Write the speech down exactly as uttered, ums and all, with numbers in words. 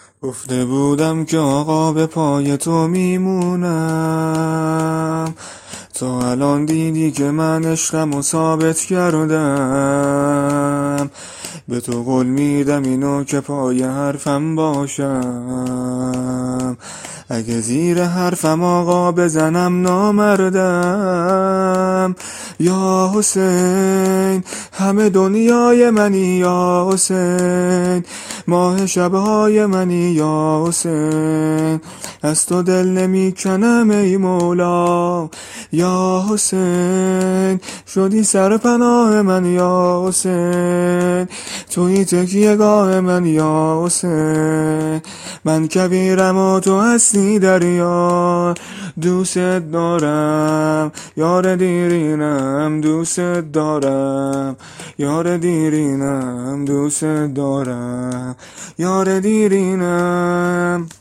گفته بودم که آقا به پای تو میمونم، تو الان دیدی که من عشقم و ثابت کردم. به تو قول میدم اینو که پای حرفم باشم، اگه زیر حرفم آقا بزنم نامردم. یا حسین همه دنیای منی یا حسین، ماه شبهای منی یا حسین، از تو دل نمی کنم ای مولا. یا حسین شدی سر پناه من یا حسین، توی تکیه گاه من یا حسین، من کبیرم و تو هستی دریا. دوست دارم یار دیرینم، دوست دارم یار دیرینم، دوست دارم یار دیرینم.